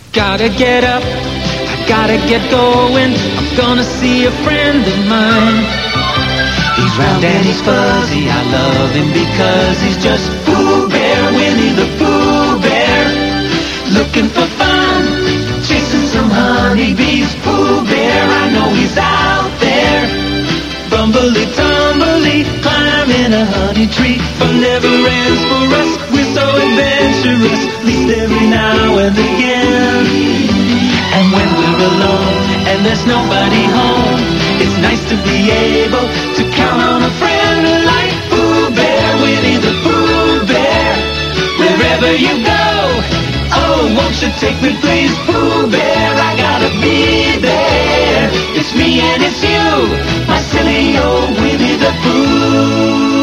Gotta get up, I gotta get going. I'm gonna see a friend of mine. He's round and he's fuzzy, I love him because he's just Pooh Bear, Winnie the Pooh Bear. Looking for fun, chasing some honeybees. Pooh Bear, I know he's out there. Bumbly tumbly, climbing a honey tree. Fun never ends for us, we're so adventurous, at least every now and again. And when we're alone and there's nobody home, it's nice to be able to count on a friend like Pooh Bear, Winnie the Pooh Bear. Wherever you go, oh, won't you take me please, Pooh Bear, I gotta be there. It's me and it's you, my silly old Winnie the Pooh.